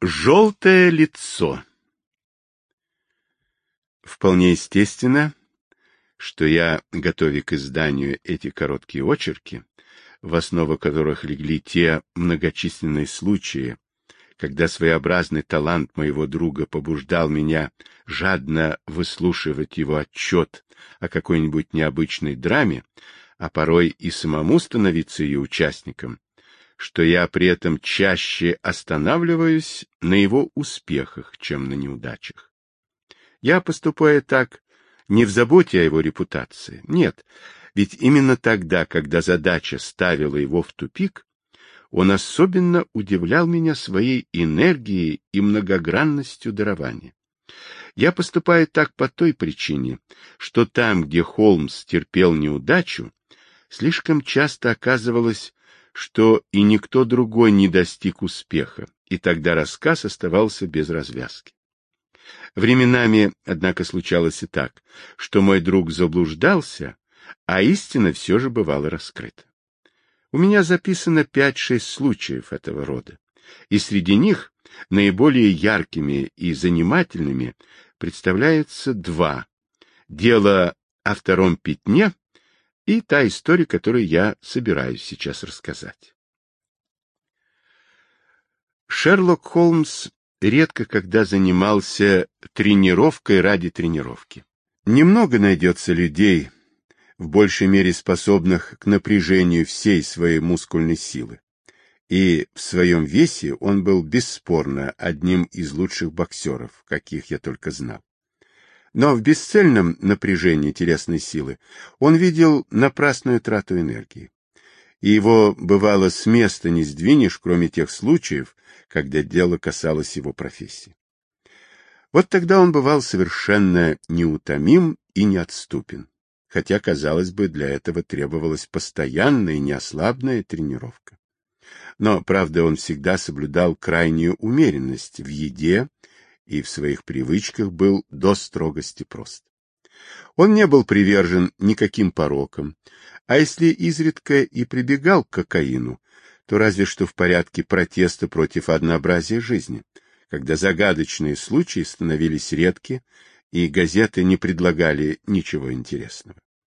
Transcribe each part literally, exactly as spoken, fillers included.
Желтое лицо. Вполне естественно, что я, готовя к изданию эти короткие очерки, в основу которых легли те многочисленные случаи, когда своеобразный талант моего друга побуждал меня жадно выслушивать его отчет о какой-нибудь необычной драме, а порой и самому становиться ее участником, что я при этом чаще останавливаюсь на его успехах, чем на неудачах. Я поступаю так не в заботе о его репутации, нет, ведь именно тогда, когда задача ставила его в тупик, он особенно удивлял меня своей энергией и многогранностью дарования. Я поступаю так по той причине, что там, где Холмс терпел неудачу, слишком часто оказывалось, что и никто другой не достиг успеха, и тогда рассказ оставался без развязки. Временами, однако, случалось и так, что мой друг заблуждался, а истина все же бывала раскрыта. У меня записано пять-шесть случаев этого рода, и среди них наиболее яркими и занимательными представляются два: дело о втором пятне и та история, которую я собираюсь сейчас рассказать. Шерлок Холмс редко когда занимался тренировкой ради тренировки. Немного найдется людей, в большей мере способных к напряжению всей своей мускульной силы. И в своем весе он был бесспорно одним из лучших боксеров, каких я только знал. Но в бесцельном напряжении телесной силы он видел напрасную трату энергии. И его, бывало, с места не сдвинешь, кроме тех случаев, когда дело касалось его профессии. Вот тогда он бывал совершенно неутомим и неотступен, хотя, казалось бы, для этого требовалась постоянная и неослабная тренировка. Но, правда, он всегда соблюдал крайнюю умеренность в еде и в своих привычках был до строгости прост. Он не был привержен никаким порокам, а если изредка и прибегал к кокаину, то разве что в порядке протеста против однообразия жизни, когда загадочные случаи становились редки и газеты не предлагали ничего интересного.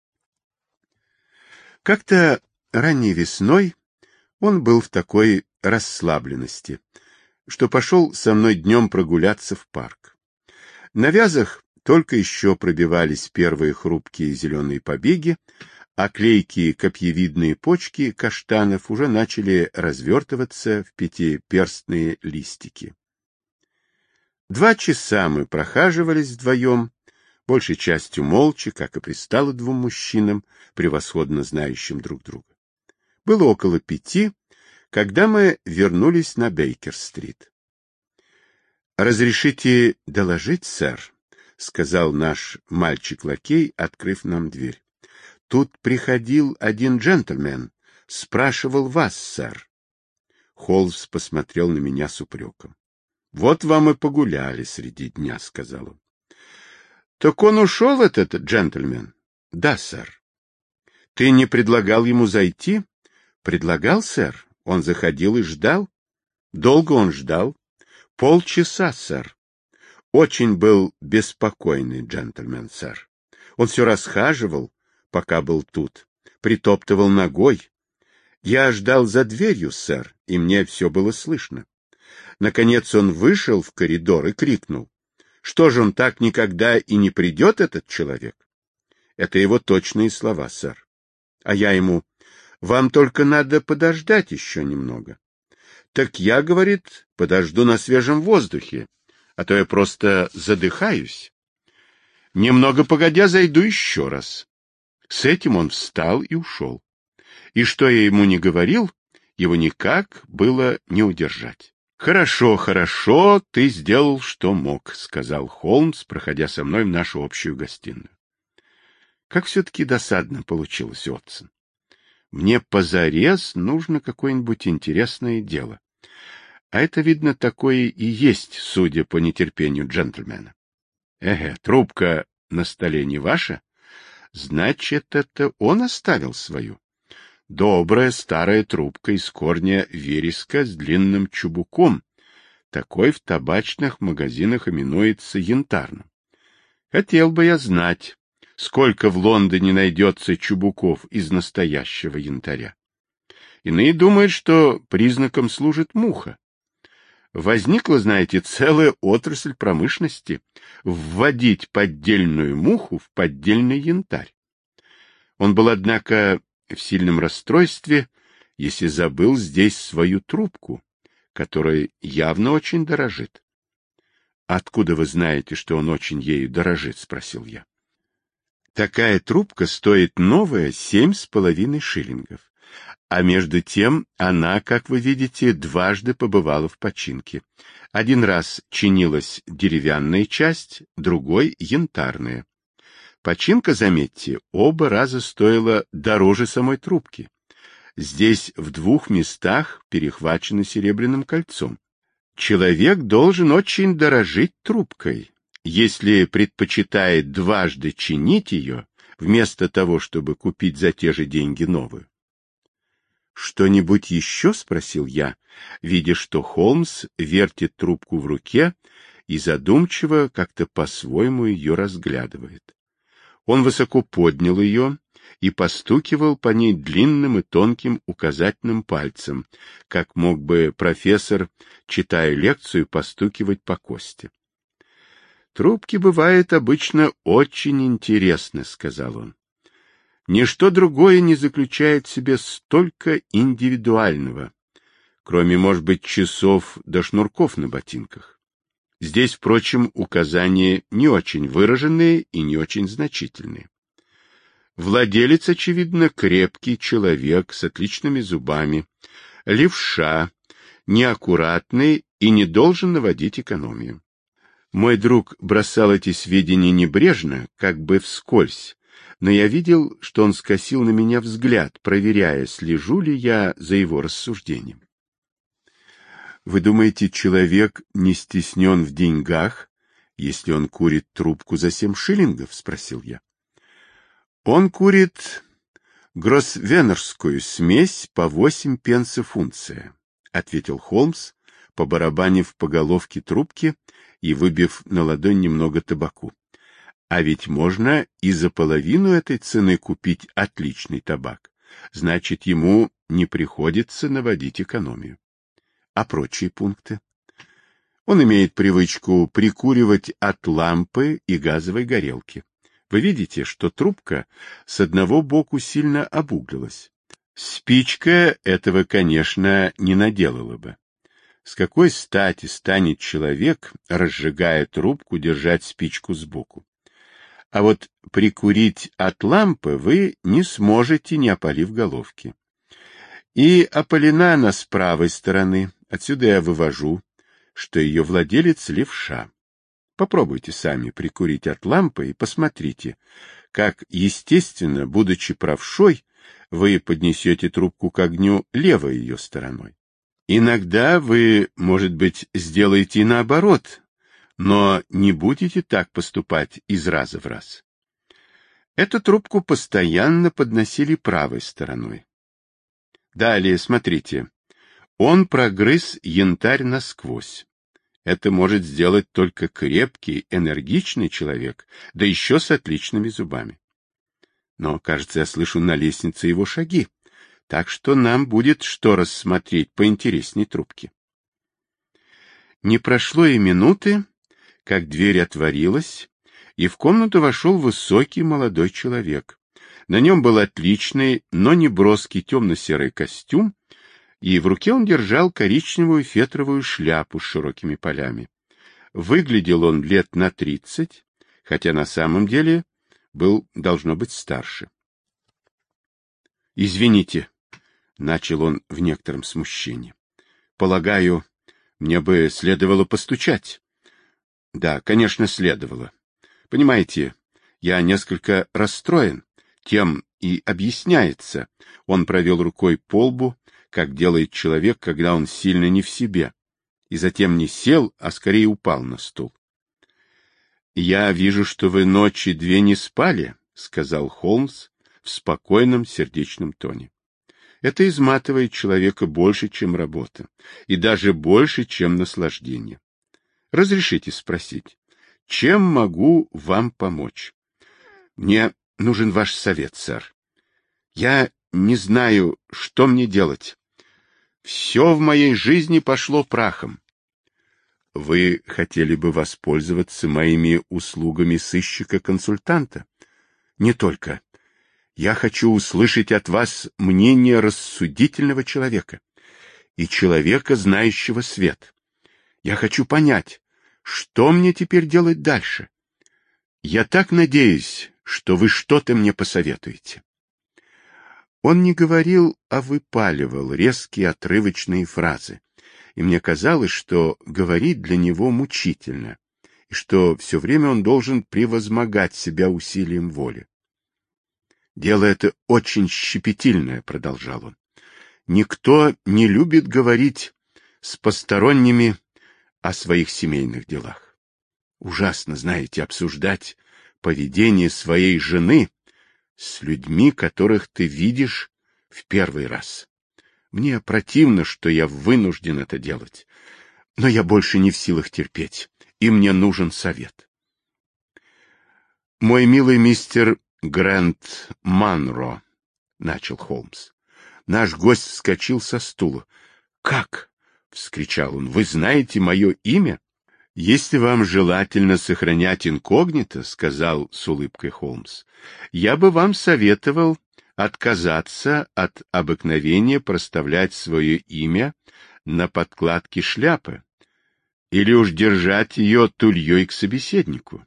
Как-то ранней весной он был в такой расслабленности, что пошел со мной днем прогуляться в парк. На вязах только еще пробивались первые хрупкие зеленые побеги, а клейкие копьевидные почки каштанов уже начали развертываться в пятиперстные листики. Два часа мы прохаживались вдвоем, большей частью молча, как и пристало двум мужчинам, превосходно знающим друг друга. Было около пяти, когда мы вернулись на Бейкер-стрит. — Разрешите доложить, сэр? — сказал наш мальчик-лакей, открыв нам дверь. — Тут приходил один джентльмен, спрашивал вас, сэр. Холмс посмотрел на меня с упреком. — Вот вам и погуляли среди дня, — сказал он. — Так он ушел, этот джентльмен? — Да, сэр. — Ты не предлагал ему зайти? — Предлагал, сэр. Он заходил и ждал. Долго он ждал? Полчаса, сэр. Очень был беспокойный джентльмен, сэр. Он все расхаживал, пока был тут, притоптывал ногой. Я ждал за дверью, сэр, и мне все было слышно. Наконец он вышел в коридор и крикнул: «Что же он так никогда и не придет, этот человек?» Это его точные слова, сэр. А я ему: «Вам только надо подождать еще немного». Так я, говорит, подожду на свежем воздухе, а то я просто задыхаюсь. Немного погодя зайду еще раз. С этим он встал и ушел. И что я ему не говорил, его никак было не удержать. — Хорошо, хорошо, ты сделал, что мог, — сказал Холмс, проходя со мной в нашу общую гостиную. Как все-таки досадно получилось, Отсон. Мне позарез нужно какое-нибудь интересное дело. А это, видно, такое и есть, судя по нетерпению джентльмена. Эге, трубка на столе не ваша? Значит, это он оставил свою. Добрая старая трубка из корня вереска с длинным чубуком. такой в табачных магазинах именуется янтарным. Хотел бы я знать, сколько в Лондоне найдется чубуков из настоящего янтаря. Иные думают, что признаком служит муха. Возникла, знаете, целая отрасль промышленности — вводить поддельную муху в поддельный янтарь. Он был, однако, в сильном расстройстве, если забыл здесь свою трубку, которой явно очень дорожит. — Откуда вы знаете, что он очень ею дорожит? — спросил я. — Такая трубка стоит новая семь с половиной шиллингов. А между тем она, как вы видите, дважды побывала в починке. Один раз чинилась деревянная часть, другой — янтарная. Починка, заметьте, оба раза стоила дороже самой трубки. Здесь в двух местах перехвачено серебряным кольцом. Человек должен очень дорожить трубкой, если предпочитает дважды чинить ее, вместо того, чтобы купить за те же деньги новую. «Что-нибудь еще?» — спросил я, видя, что Холмс вертит трубку в руке и задумчиво как-то по-своему ее разглядывает. Он высоко поднял ее и постукивал по ней длинным и тонким указательным пальцем, как мог бы профессор, читая лекцию, постукивать по кости. «Трубки бывают обычно очень интересны», — сказал он. Ничто другое не заключает в себе столько индивидуального, кроме, может быть, часов до шнурков на ботинках. Здесь, впрочем, указания не очень выраженные и не очень значительные. Владелец, очевидно, крепкий человек с отличными зубами, левша, неаккуратный и не должен наводить экономию. Мой друг бросал эти сведения небрежно, как бы вскользь, но я видел, что он скосил на меня взгляд, проверяя, слежу ли я за его рассуждением. Вы думаете, человек не стеснен в деньгах, если он курит трубку за семь шиллингов? — спросил я. Он курит гроссвеннерскую смесь по восемь пенсов унция, — ответил Холмс, побарабанив по головке трубки и выбив на ладонь немного табаку. А ведь можно и за половину этой цены купить отличный табак. Значит, ему не приходится наводить экономию. А прочие пункты? Он имеет привычку прикуривать от лампы и газовой горелки. Вы видите, что трубка с одного боку сильно обуглилась. Спичка этого, конечно, не наделала бы. С какой стати станет человек, разжигая трубку, держать спичку сбоку? А вот прикурить от лампы вы не сможете, не опалив головки. И опалена она с правой стороны. Отсюда я вывожу, что ее владелец левша. Попробуйте сами прикурить от лампы и посмотрите, как, естественно, будучи правшой, вы поднесете трубку к огню левой ее стороной. Иногда вы, может быть, сделаете и наоборот, но не будете так поступать из раза в раз. Эту трубку постоянно подносили правой стороной. Далее, смотрите, он прогрыз янтарь насквозь. Это может сделать только крепкий, энергичный человек, да еще с отличными зубами. Но, кажется, я слышу на лестнице его шаги, так что нам будет что рассмотреть поинтересней трубки. Не прошло и минуты, как дверь отворилась, и в комнату вошел высокий молодой человек. На нем был отличный, но не броский темно-серый костюм, и в руке он держал коричневую фетровую шляпу с широкими полями. Выглядел он лет на тридцать, хотя на самом деле был, должно быть, старше. — Извините, — начал он в некотором смущении. — Полагаю, мне бы следовало постучать. — Да, конечно, следовало. Понимаете, я несколько расстроен, тем и объясняется. Он провел рукой по лбу, как делает человек, когда он сильно не в себе, и затем не сел, а скорее упал на стул. — Я вижу, что вы ночи две не спали, — сказал Холмс в спокойном сердечном тоне. Это изматывает человека больше, чем работа, и даже больше, чем наслаждение. Разрешите спросить, чем могу вам помочь? Мне нужен ваш совет, сэр. Я не знаю, что мне делать. Все в моей жизни пошло прахом. Вы хотели бы воспользоваться моими услугами сыщика-консультанта? Не только. Я хочу услышать от вас мнение рассудительного человека и человека, знающего свет. Я хочу понять, что мне теперь делать дальше. Я так надеюсь, что вы что-то мне посоветуете. Он не говорил, а выпаливал резкие отрывочные фразы, и мне казалось, что говорить для него мучительно, и что все время он должен превозмогать себя усилием воли. «Дело это очень щепетильное», — продолжал он. «Никто не любит говорить с посторонними о своих семейных делах. Ужасно, знаете, обсуждать поведение своей жены с людьми, которых ты видишь в первый раз. Мне противно, что я вынужден это делать, но я больше не в силах терпеть, и мне нужен совет». «Мой милый мистер Грэнд Манро», — начал Холмс. Наш гость вскочил со стула. «Как?» — вскричал он. «Вы знаете мое имя?» «Если вам желательно сохранять инкогнито, — сказал с улыбкой Холмс, — я бы вам советовал отказаться от обыкновения проставлять свое имя на подкладке шляпы или уж держать ее тульей к собеседнику.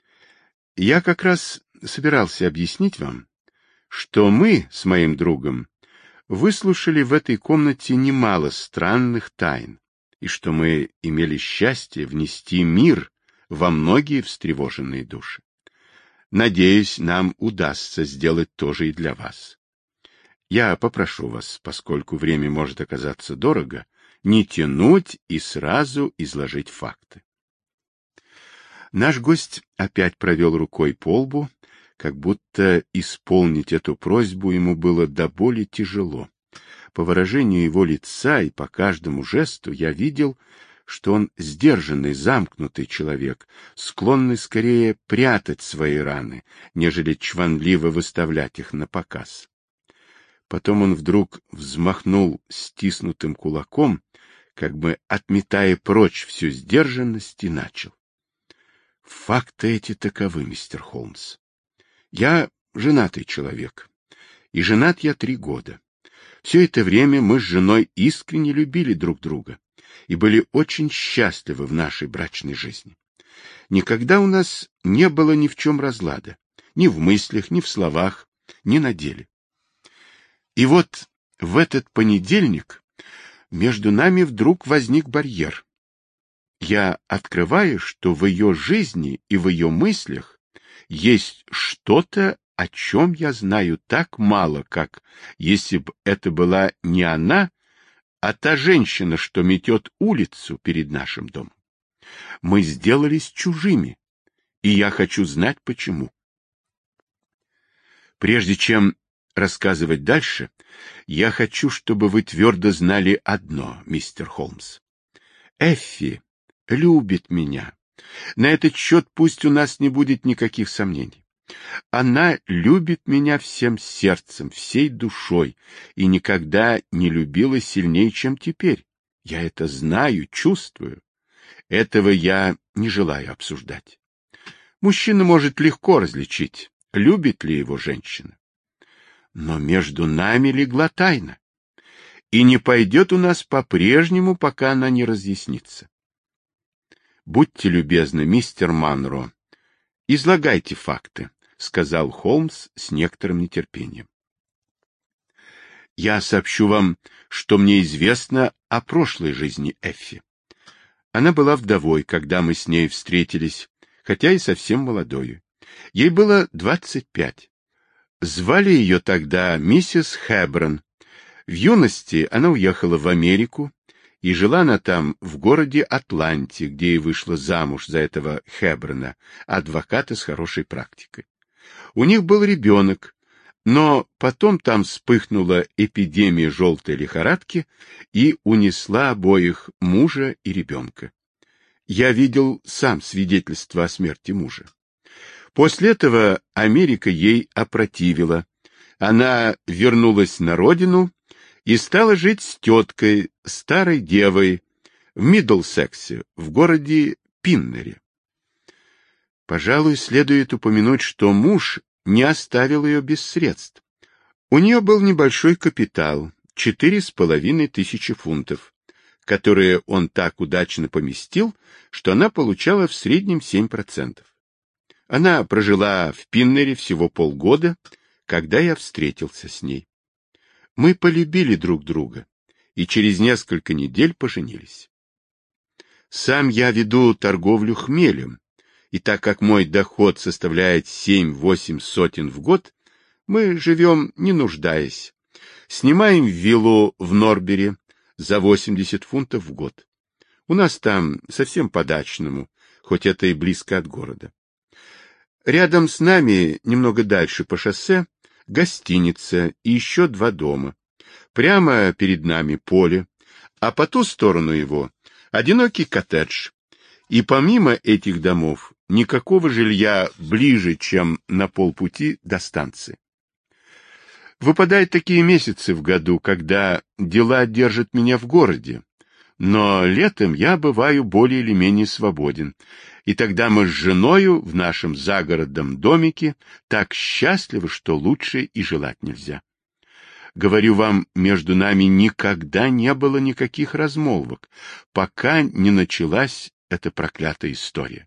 Я как раз собирался объяснить вам, что мы с моим другом выслушали в этой комнате немало странных тайн, и что мы имели счастье внести мир во многие встревоженные души. Надеюсь, нам удастся сделать то же и для вас. Я попрошу вас, поскольку время может оказаться дорого, не тянуть и сразу изложить факты. Наш гость опять провел рукой по лбу, как будто исполнить эту просьбу ему было до боли тяжело. По выражению его лица и по каждому жесту я видел, что он сдержанный, замкнутый человек, склонный скорее прятать свои раны, нежели чванливо выставлять их на показ. Потом он вдруг взмахнул стиснутым кулаком, как бы отметая прочь всю сдержанность, и начал. Факты эти таковы, мистер Холмс. Я женатый человек, и женат я три года. Все это время мы с женой искренне любили друг друга и были очень счастливы в нашей брачной жизни. Никогда у нас не было ни в чем разлада, ни в мыслях, ни в словах, ни на деле. И вот в этот понедельник между нами вдруг возник барьер. Я открываю, что в ее жизни и в ее мыслях есть что-то, о чем я знаю так мало, как если бы это была не она, а та женщина, что метет улицу перед нашим домом. Мы сделались чужими, и я хочу знать, почему. Прежде чем рассказывать дальше, я хочу, чтобы вы твердо знали одно, мистер Холмс. Эффи любит меня. На этот счет пусть у нас не будет никаких сомнений. Она любит меня всем сердцем, всей душой, и никогда не любила сильнее, чем теперь. Я это знаю, чувствую. Этого я не желаю обсуждать. Мужчина может легко различить, любит ли его женщина. Но между нами легла тайна, и не пойдет у нас по-прежнему, пока она не разъяснится. Будьте любезны, мистер Манро, излагайте факты, — сказал Холмс с некоторым нетерпением. Я сообщу вам, что мне известно о прошлой жизни Эффи. Она была вдовой, когда мы с ней встретились, хотя и совсем молодою. Ей было двадцать пять. Звали ее тогда миссис Хэбберн. В юности она уехала в Америку, и жила она там в городе Атланте, где и вышла замуж за этого Хэбберна, адвоката с хорошей практикой. У них был ребенок, Но потом там вспыхнула эпидемия желтой лихорадки и унесла обоих, мужа и ребенка. Я видел сам свидетельство о смерти мужа. После этого Америка ей опротивила. Она вернулась на родину и стала жить с теткой, старой девой, в Миддлсексе, в городе Пиннере. Пожалуй, следует упомянуть, что муж не оставил ее без средств. У нее был небольшой капитал, четыре с половиной тысячи фунтов, которые он так удачно поместил, что она получала в среднем семь процентов. Она прожила в Пиннере всего полгода, когда я встретился с ней. Мы полюбили друг друга и через несколько недель поженились. Сам я веду торговлю хмелем, и так как мой доход составляет семь-восемь сотен в год, мы живем не нуждаясь. Снимаем виллу в Норбере за восемьдесят фунтов в год. У нас там совсем по-дачному, хоть это и близко от города. Рядом с нами, немного дальше по шоссе, гостиница и еще два дома. Прямо перед нами поле, а по ту сторону его одинокий коттедж. И помимо этих домов никакого жилья ближе, чем на полпути до станции. Выпадают такие месяцы в году, когда дела держат меня в городе, но летом я бываю более или менее свободен, и тогда мы с женою в нашем загородном домике так счастливы, что лучше и желать нельзя. Говорю вам, между нами никогда не было никаких размолвок, пока не началась эта проклятая история.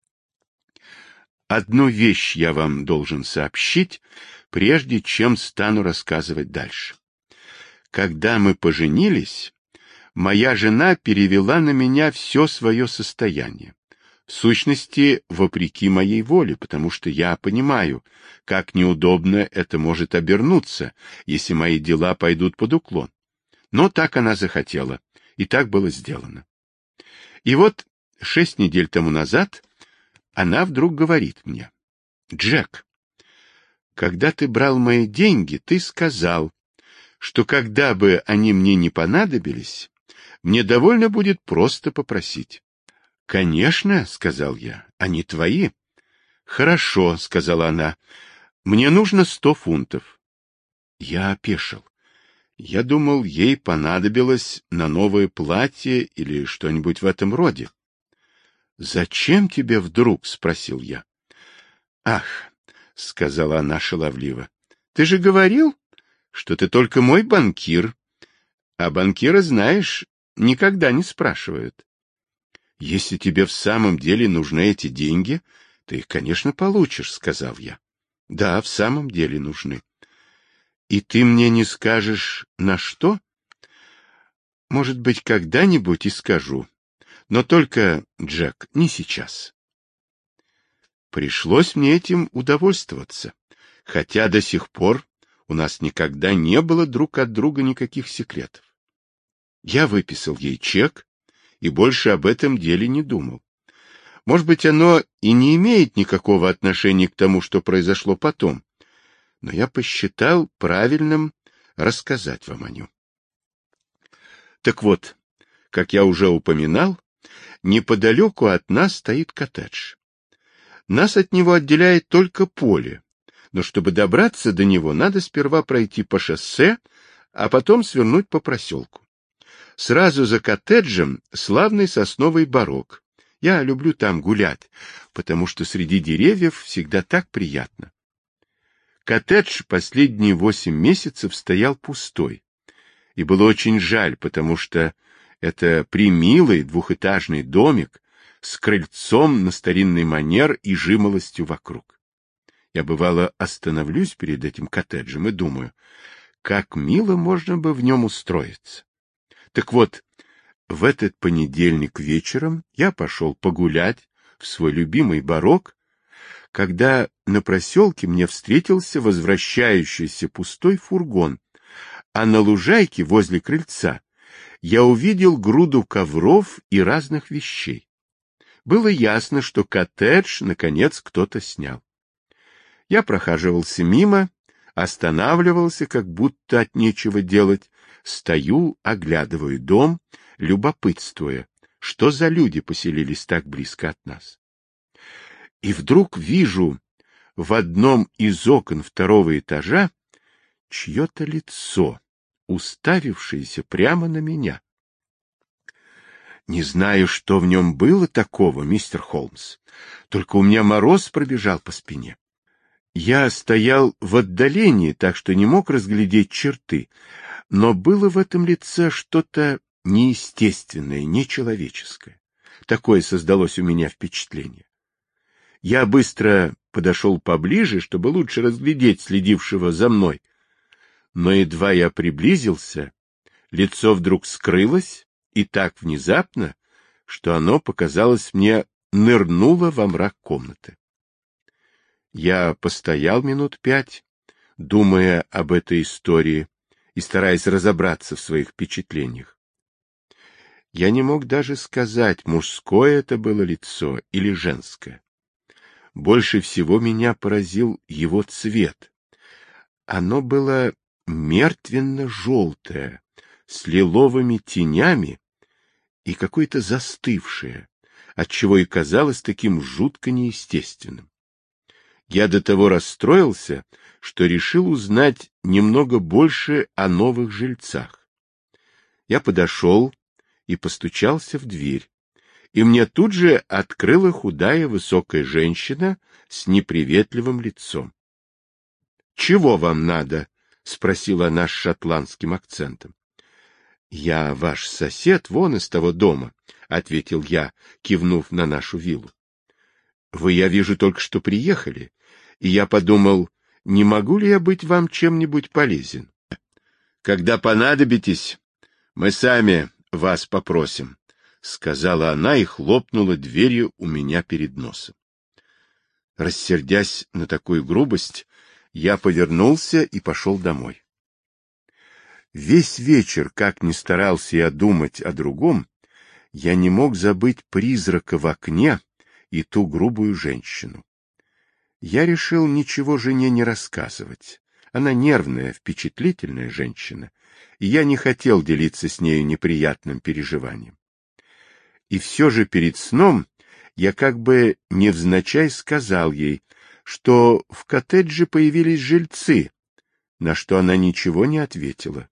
Одну вещь я вам должен сообщить, прежде чем стану рассказывать дальше. Когда мы поженились, моя жена перевела на меня все свое состояние. В сущности, вопреки моей воле, потому что я понимаю, как неудобно это может обернуться, если мои дела пойдут под уклон. Но так она захотела, и так было сделано. И вот шесть недель тому назад она вдруг говорит мне: «Джек, когда ты брал мои деньги, ты сказал, что когда бы они мне не понадобились, мне довольно будет просто попросить». «Конечно, — сказал я, — они твои». «Хорошо, — сказала она, — мне нужно сто фунтов». Я опешил. Я думал, ей понадобилось на новое платье или что-нибудь в этом роде. «Зачем тебе вдруг?» — спросил я. «Ах, — сказала она шаловливо, — ты же говорил, что ты только мой банкир, а банкира, знаешь, никогда не спрашивают. Если тебе в самом деле нужны эти деньги, ты их, конечно, получишь, — сказал я. Да, в самом деле нужны. И ты мне не скажешь, на что? Может быть, когда-нибудь и скажу. Но только, Джек, не сейчас. Пришлось мне этим удовольствоваться, хотя до сих пор у нас никогда не было друг от друга никаких секретов. Я выписал ей чек и больше об этом деле не думал. Может быть, оно и не имеет никакого отношения к тому, что произошло потом, но я посчитал правильным рассказать вам о нем. Так вот, как я уже упоминал, неподалеку от нас стоит коттедж. Нас от него отделяет только поле, но чтобы добраться до него, надо сперва пройти по шоссе, а потом свернуть по проселку. Сразу за коттеджем славный сосновый барок. Я люблю там гулять, потому что среди деревьев всегда так приятно. Коттедж последние восемь месяцев стоял пустой, и было очень жаль, потому что это примилый двухэтажный домик с крыльцом на старинный манер и жимолостью вокруг. Я, бывало, остановлюсь перед этим коттеджем и думаю, как мило можно бы в нем устроиться. Так вот, в этот понедельник вечером я пошел погулять в свой любимый барок, когда на проселке мне встретился возвращающийся пустой фургон, а на лужайке возле крыльца я увидел груду ковров и разных вещей. Было ясно, что коттедж, наконец, кто-то снял. Я прохаживался мимо, Останавливался, как будто от нечего делать. Стою, оглядываю дом, любопытствуя, что за люди поселились так близко от нас. И вдруг вижу в одном из окон второго этажа чье-то лицо, уставившееся прямо на меня. Не знаю, что в нем было такого, мистер Холмс, только у меня мороз пробежал по спине. Я стоял в отдалении, так что не мог разглядеть черты, но было в этом лице что-то неестественное, нечеловеческое. Такое создалось у меня впечатление. Я быстро подошел поближе, чтобы лучше разглядеть следившего за мной, но едва я приблизился, лицо вдруг скрылось, и так внезапно, что оно, показалось мне, нырнуло во мрак комнаты. Я постоял минут пять, думая об этой истории и стараясь разобраться в своих впечатлениях. Я не мог даже сказать, мужское это было лицо или женское. Больше всего меня поразил его цвет. Оно было мертвенно-желтое, с лиловыми тенями и какое-то застывшее, отчего и казалось таким жутко неестественным. Я до того расстроился, что решил узнать немного больше о новых жильцах. Я подошел и постучался в дверь, и мне тут же открыла худая высокая женщина с неприветливым лицом. — Чего вам надо? — спросила она с шотландским акцентом. — Я ваш сосед вон из того дома, — ответил я, кивнув на нашу виллу. — Вы, я вижу, только что приехали, и я подумал, не могу ли я быть вам чем-нибудь полезен. — Когда понадобитесь, мы сами вас попросим, — сказала она и хлопнула дверью у меня перед носом. Рассердясь на такую грубость, я повернулся и пошел домой. Весь вечер, как ни старался я думать о другом, я не мог забыть призрака в окне и ту грубую женщину. Я решил ничего жене не рассказывать. Она нервная, впечатлительная женщина, и я не хотел делиться с нею неприятным переживанием. И все же перед сном я как бы невзначай сказал ей, что в коттедже появились жильцы, на что она ничего не ответила.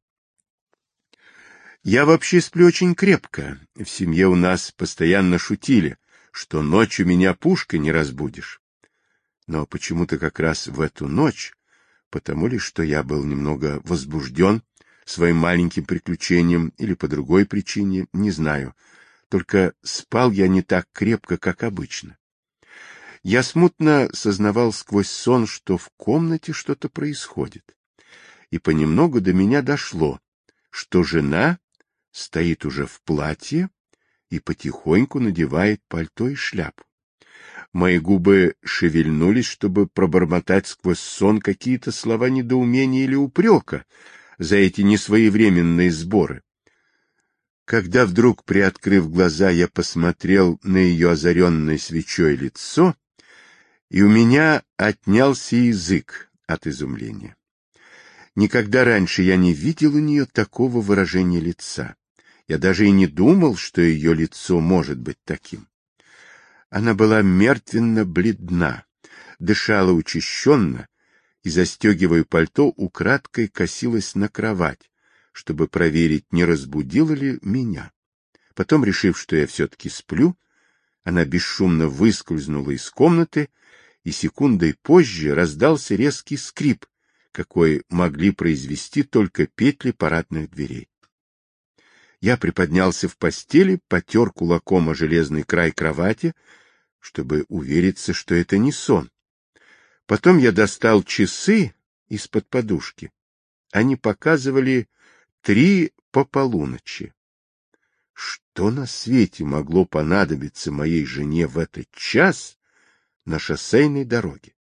Я вообще сплю очень крепко. В семье у нас постоянно шутили, что ночью меня пушкой не разбудишь. Но почему-то как раз в эту ночь, потому ли, что я был немного возбужден своим маленьким приключением или по другой причине, не знаю, только спал я не так крепко, как обычно. Я смутно сознавал сквозь сон, что в комнате что-то происходит. И понемногу до меня дошло, что жена стоит уже в платье и потихоньку надевает пальто и шляпу. Мои губы шевельнулись, чтобы пробормотать сквозь сон какие-то слова недоумения или упрека за эти несвоевременные сборы. Когда вдруг, приоткрыв глаза, я посмотрел на ее озаренное свечой лицо, и у меня отнялся язык от изумления. Никогда раньше я не видел у нее такого выражения лица. Я даже и не думал, что ее лицо может быть таким. Она была мертвенно бледна, дышала учащенно и, застегивая пальто, украдкой косилась на кровать, чтобы проверить, не разбудила ли меня. Потом, решив, что я все-таки сплю, она бесшумно выскользнула из комнаты, и секундой позже раздался резкий скрип, какой могли произвести только петли парадных дверей. Я приподнялся в постели, потер кулаком о железный край кровати, чтобы увериться, что это не сон. Потом я достал часы из-под подушки. Они показывали три по полуночи. Что на свете могло понадобиться моей жене в этот час на шоссейной дороге?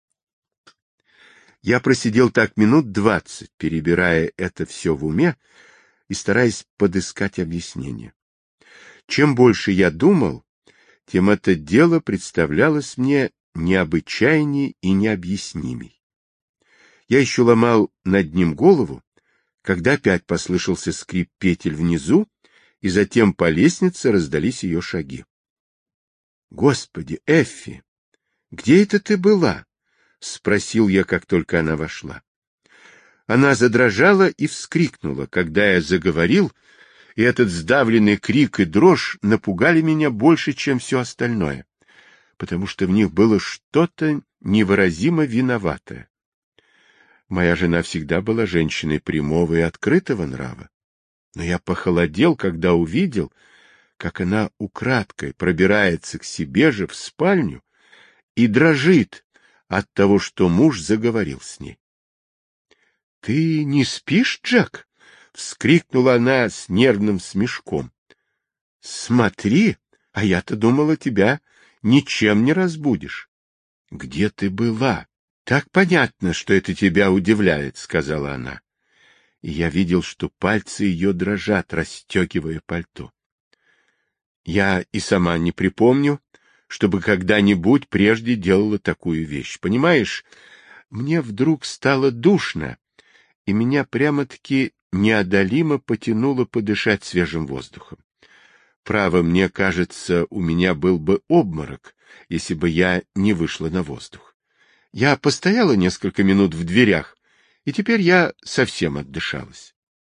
Я просидел так минут двадцать, перебирая это все в уме и стараясь подыскать объяснение. Чем больше я думал, тем это дело представлялось мне необычайней и необъяснимей. Я еще ломал над ним голову, когда опять послышался скрип петель внизу, и затем по лестнице раздались ее шаги. — Господи, Эффи, где это ты была? — спросил я, как только она вошла. Она задрожала и вскрикнула, когда я заговорил, и этот сдавленный крик и дрожь напугали меня больше, чем все остальное, потому что в них было что-то невыразимо виноватое. Моя жена всегда была женщиной прямого и открытого нрава, но я похолодел, когда увидел, как она украдкой пробирается к себе же в спальню и дрожит от того, что муж заговорил с ней. — Ты не спишь, Джек? — вскрикнула она с нервным смешком. — Смотри, а я-то думала, тебя ничем не разбудишь. — Где ты была? — Так понятно, что это тебя удивляет, — сказала она. И я видел, что пальцы ее дрожат, расстегивая пальто. Я и сама не припомню, чтобы когда-нибудь прежде делала такую вещь. Понимаешь, мне вдруг стало душно, и меня прямо-таки неодолимо потянуло подышать свежим воздухом. Право, мне кажется, у меня был бы обморок, если бы я не вышла на воздух. Я постояла несколько минут в дверях, и теперь я совсем отдышалась.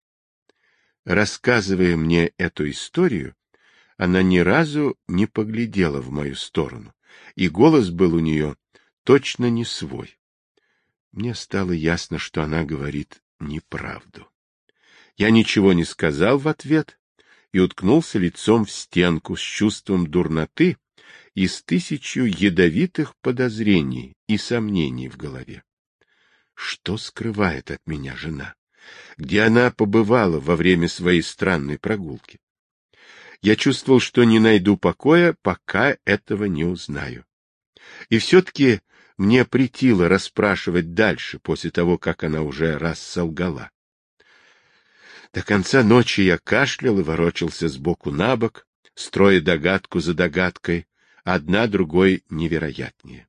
Рассказывая мне эту историю, она ни разу не поглядела в мою сторону, и голос был у нее точно не свой. Мне стало ясно, что она говорит неправду. Я ничего не сказал в ответ и уткнулся лицом в стенку с чувством дурноты и с тысячью ядовитых подозрений и сомнений в голове. Что скрывает от меня жена? Где она побывала во время своей странной прогулки? Я чувствовал, что не найду покоя, пока этого не узнаю. И все-таки мне претило расспрашивать дальше, после того, как она уже раз солгала. До конца ночи я кашлял и ворочался сбоку на бок, строя догадку за догадкой, одна другой невероятнее.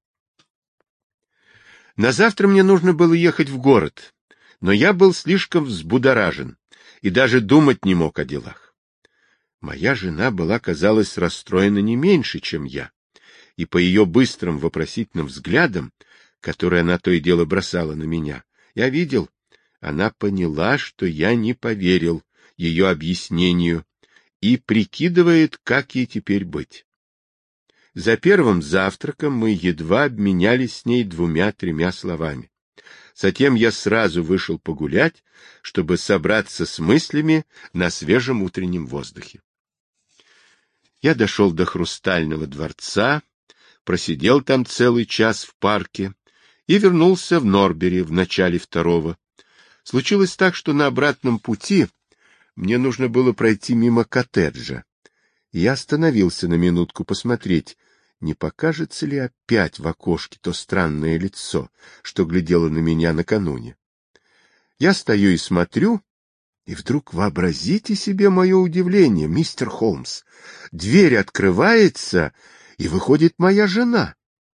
На завтра мне нужно было ехать в город, но я был слишком взбудоражен и даже думать не мог о делах. Моя жена была, казалось, расстроена не меньше, чем я, и по ее быстрым вопросительным взглядам, которые она то и дело бросала на меня, я видел, она поняла, что я не поверил ее объяснению и прикидывает, как ей теперь быть. За первым завтраком мы едва обменялись с ней двумя-тремя словами. Затем я сразу вышел погулять, чтобы собраться с мыслями на свежем утреннем воздухе. Я дошел до Хрустального дворца, просидел там целый час в парке и вернулся в Норбери в начале второго. Случилось так, что на обратном пути мне нужно было пройти мимо коттеджа. Я остановился на минутку посмотреть, не покажется ли опять в окошке то странное лицо, что глядело на меня накануне. Я стою и смотрю, и вдруг вообразите себе мое удивление, мистер Холмс. Дверь открывается, и выходит моя жена.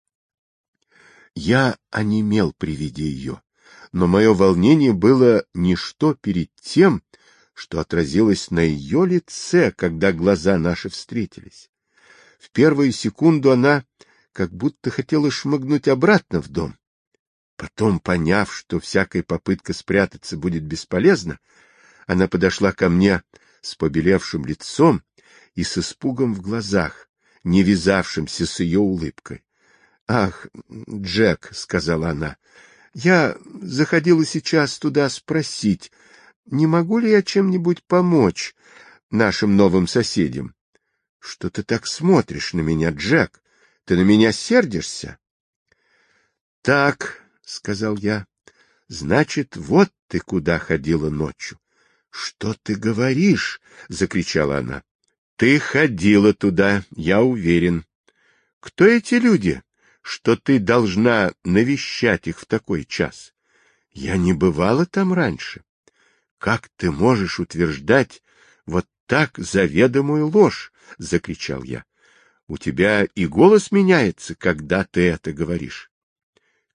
Я онемел при виде ее, но мое волнение было ничто перед тем, что отразилось на ее лице, когда глаза наши встретились. В первую секунду она как будто хотела шмыгнуть обратно в дом. Потом, поняв, что всякая попытка спрятаться будет бесполезна, она подошла ко мне с побелевшим лицом и с испугом в глазах, не вязавшимся с ее улыбкой. — Ах, Джек, — сказала она, — я заходила сейчас туда спросить, не могу ли я чем-нибудь помочь нашим новым соседям? — Что ты так смотришь на меня, Джек? Ты на меня сердишься? — Так, — сказал я, — значит, вот ты куда ходила ночью. — Что ты говоришь? — закричала она. — Ты ходила туда, я уверен. Кто эти люди, что ты должна навещать их в такой час? Я не бывала там раньше. Как ты можешь утверждать вот так заведомую ложь? — закричал я. — У тебя и голос меняется, когда ты это говоришь.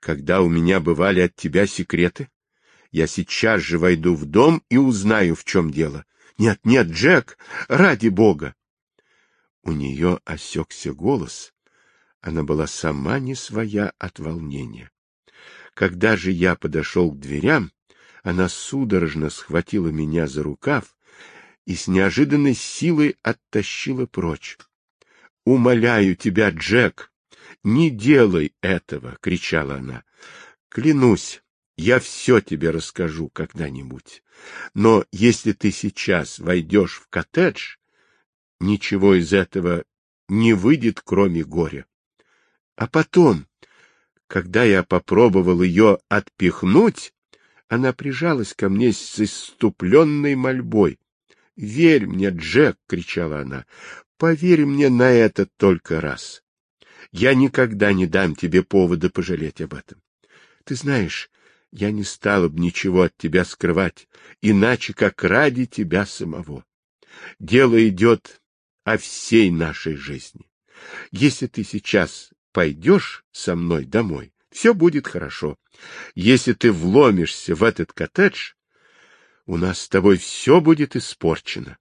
когда у меня бывали от тебя секреты? Я сейчас же войду в дом и узнаю, в чем дело. Нет, нет, Джек, ради бога. У нее осекся голос. Она была сама не своя от волнения. Когда же я подошел к дверям, она судорожно схватила меня за рукав и с неожиданной силой оттащила прочь. — Умоляю тебя, Джек, не делай этого! — кричала она. — Клянусь, я все тебе расскажу когда-нибудь. Но если ты сейчас войдешь в коттедж, ничего из этого не выйдет, кроме горя. А потом, когда я попробовал ее отпихнуть, она прижалась ко мне с исступленной мольбой. — Верь мне, Джек! — кричала она. — Поверь мне на этот только раз. Я никогда не дам тебе повода пожалеть об этом. Ты знаешь, я не стала бы ничего от тебя скрывать, иначе как ради тебя самого. Дело идет о всей нашей жизни. Если ты сейчас пойдешь со мной домой, все будет хорошо. Если ты вломишься в этот коттедж, у нас с тобой все будет испорчено.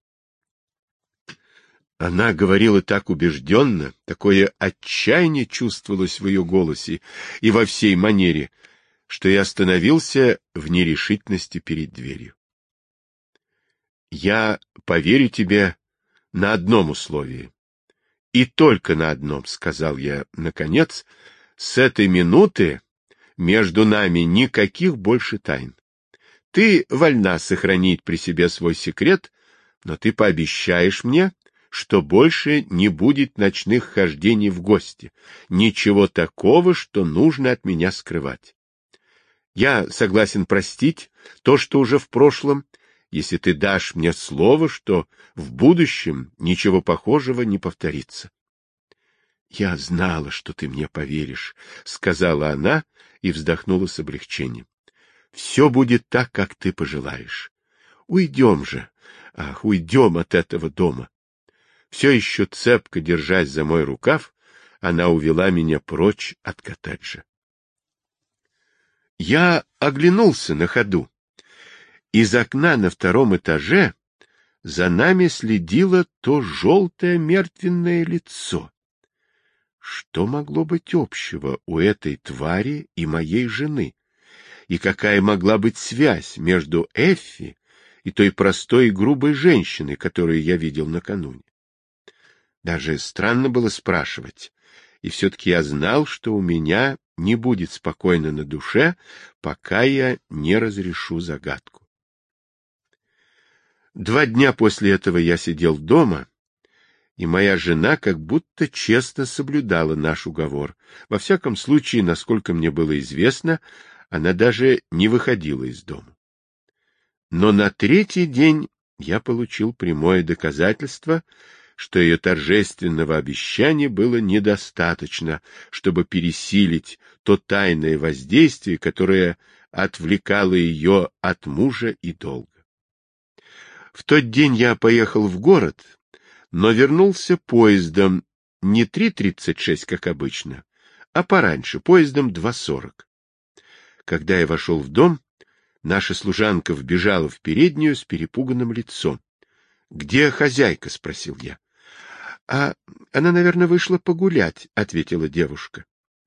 Она говорила так убежденно, такое отчаяние чувствовалось в ее голосе и во всей манере, что я остановился в нерешительности перед дверью. — Я поверю тебе на одном условии. И только на одном, — сказал я, наконец, — с этой минуты между нами никаких больше тайн. Ты вольна сохранить при себе свой секрет, но ты пообещаешь мне, что больше не будет ночных хождений в гости, ничего такого, что нужно от меня скрывать. Я согласен простить то, что уже в прошлом, если ты дашь мне слово, что в будущем ничего похожего не повторится. — Я знала, что ты мне поверишь, — сказала она и вздохнула с облегчением. — Все будет так, как ты пожелаешь. Уйдем же, ах, уйдем от этого дома. Все еще цепко держась за мой рукав, она увела меня прочь от коттеджа. Я оглянулся на ходу. Из окна на втором этаже за нами следило то желтое мертвенное лицо. Что могло быть общего у этой твари и моей жены? И какая могла быть связь между Эффи и той простой и грубой женщиной, которую я видел накануне? Даже странно было спрашивать, и все-таки я знал, что у меня не будет спокойно на душе, пока я не разрешу загадку. Два дня после этого я сидел дома, и моя жена как будто честно соблюдала наш уговор. Во всяком случае, насколько мне было известно, она даже не выходила из дома. Но на третий день я получил прямое доказательство, что ее торжественного обещания было недостаточно, чтобы пересилить то тайное воздействие, которое отвлекало ее от мужа и долга. В тот день я поехал в город, но вернулся поездом не три тридцать шесть, как обычно, а пораньше, поездом два сорок. Когда я вошел в дом, наша служанка вбежала в переднюю с перепуганным лицом. — Где хозяйка? — спросил я. — А она, наверное, вышла погулять, — ответила девушка.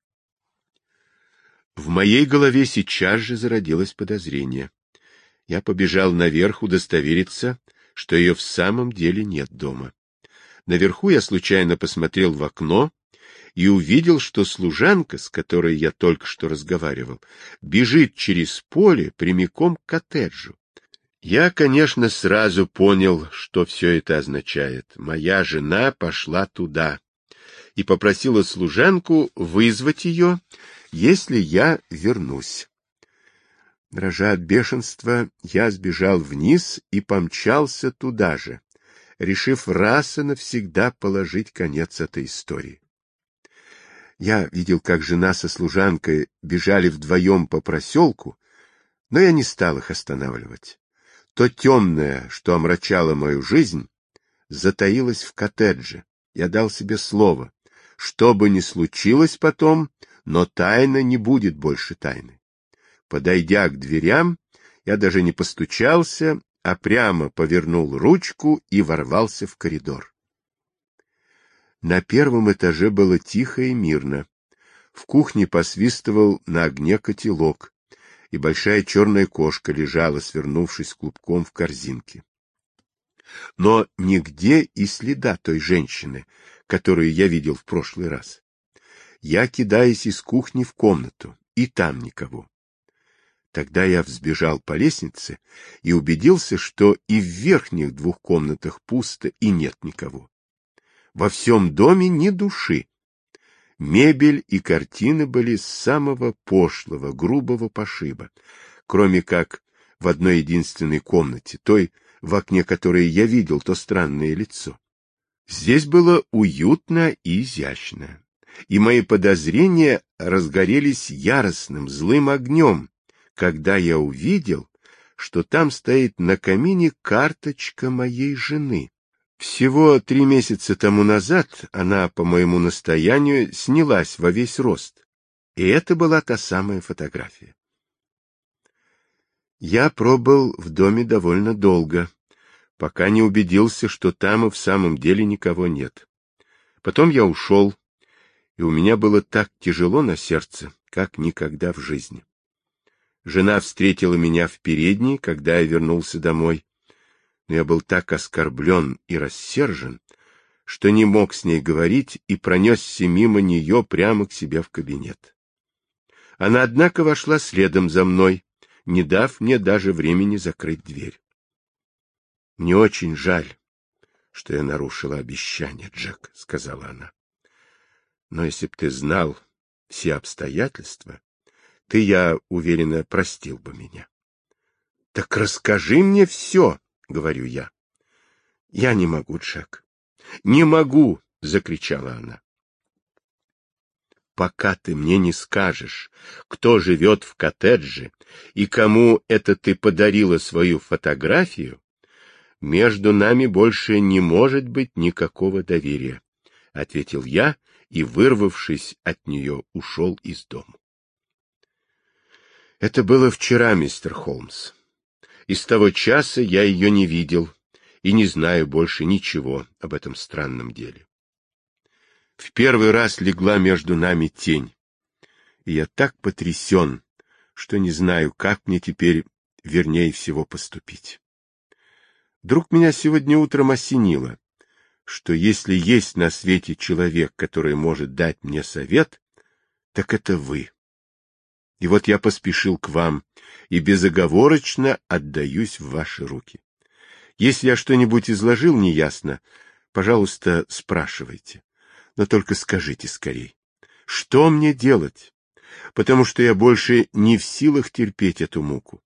В моей голове сейчас же зародилось подозрение. Я побежал наверх удостовериться, что ее в самом деле нет дома. Наверху я случайно посмотрел в окно и увидел, что служанка, с которой я только что разговаривал, бежит через поле прямиком к коттеджу. Я, конечно, сразу понял, что все это означает. Моя жена пошла туда и попросила служанку вызвать ее, если я вернусь. Дрожа от бешенства, я сбежал вниз и помчался туда же, решив раз и навсегда положить конец этой истории. Я видел, как жена со служанкой бежали вдвоем по проселку, но я не стал их останавливать. То темное, что омрачало мою жизнь, затаилось в коттедже. Я дал себе слово. Что бы ни случилось потом, Но тайна не будет больше тайны. Подойдя к дверям, я даже не постучался, а прямо повернул ручку и ворвался в коридор. На первом этаже было тихо и мирно. В кухне посвистывал на огне котелок, и большая черная кошка лежала, свернувшись клубком в корзинке. Но нигде и следа той женщины, которую я видел в прошлый раз. Я кидаюсь из кухни в комнату, и там никого. Тогда я взбежал по лестнице и убедился, что и в верхних двух комнатах пусто и нет никого. Во всем доме ни души. Мебель и картины были самого пошлого, грубого пошиба, кроме как в одной единственной комнате, той, в окне которой я видел то странное лицо. Здесь было уютно и изящно, и мои подозрения разгорелись яростным, злым огнем, когда я увидел, что там стоит на камине карточка моей жены. Всего три месяца тому назад она, по моему настоянию, снялась во весь рост, и это была та самая фотография. Я пробыл в доме довольно долго, пока не убедился, что там и в самом деле никого нет. Потом я ушел, и у меня было так тяжело на сердце, как никогда в жизни. Жена встретила меня в передней, когда я вернулся домой, но я был так оскорблен и рассержен, что не мог с ней говорить и пронесся мимо нее прямо к себе в кабинет. Она, однако, вошла следом за мной, не дав мне даже времени закрыть дверь. — Мне очень жаль, что я нарушила обещание, Джек, — сказала она. — Но если б ты знал все обстоятельства, ты, я уверена, простил бы меня. — Так расскажи мне все, — говорю я. — Я не могу, Джек. — Не могу, — закричала она. — Пока ты мне не скажешь, кто живет в коттедже и кому это ты подарила свою фотографию, между нами больше не может быть никакого доверия, — ответил я и, вырвавшись от нее, ушел из дома. Это было вчера, мистер Холмс. И с того часа я ее не видел и не знаю больше ничего об этом странном деле. В первый раз легла между нами тень, и я так потрясен, что не знаю, как мне теперь вернее всего поступить. Вдруг меня сегодня утром осенило, что если есть на свете человек, который может дать мне совет, так это вы. И вот я поспешил к вам и безоговорочно отдаюсь в ваши руки. Если я что-нибудь изложил неясно, пожалуйста, спрашивайте. Но только скажите скорей, что мне делать, потому что я больше не в силах терпеть эту муку.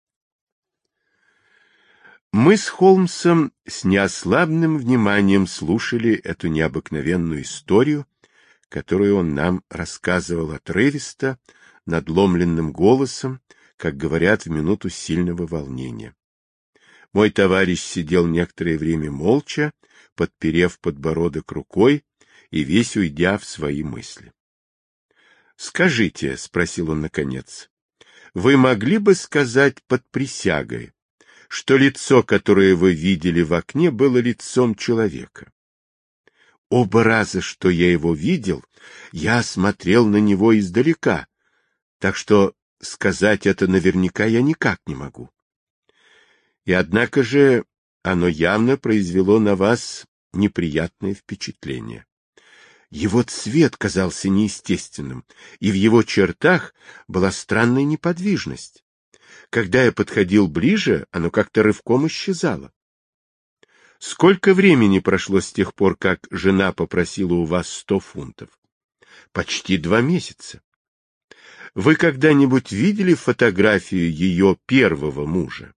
Мы с Холмсом с неослабным вниманием слушали эту необыкновенную историю, которую он нам рассказывал отрывисто, надломленным голосом, как говорят в минуту сильного волнения. Мой товарищ сидел некоторое время молча, подперев подбородок рукой и весь уйдя в свои мысли. — Скажите, — спросил он наконец, — вы могли бы сказать под присягой, что лицо, которое вы видели в окне, было лицом человека? Оба раза, что я его видел, я смотрел на него издалека, так что сказать это наверняка я никак не могу. И однако же оно явно произвело на вас неприятное впечатление. Его цвет казался неестественным, и в его чертах была странная неподвижность. Когда я подходил ближе, оно как-то рывком исчезало. Сколько времени прошло с тех пор, как жена попросила у вас сто фунтов? Почти два месяца. Вы когда-нибудь видели фотографию ее первого мужа?